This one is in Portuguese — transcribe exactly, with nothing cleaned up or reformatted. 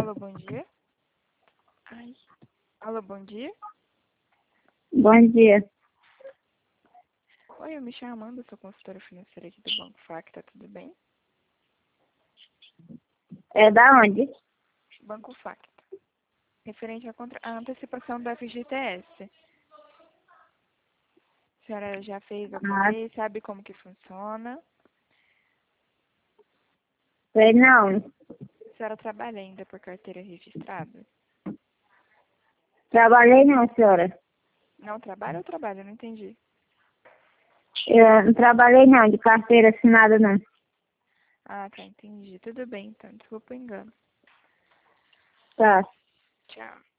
Alô, bom dia. Ai. Alô, bom dia. Bom dia. Oi, eu me chamo Amanda, sou consultora financeira aqui do Banco Facta, tudo bem? É da onde? Banco Facta. Referente à, contra... à antecipação do F G T S. A senhora já fez alguma Ah, vez? Sabe como que funciona? sei não. A senhora trabalha ainda por carteira registrada? Trabalhei não, senhora. Não trabalha ou trabalha? Não entendi. Eu não trabalhei não, de carteira assinada não. Ah, tá, entendi. Tudo bem, então. Desculpa o engano. Tá. Tchau.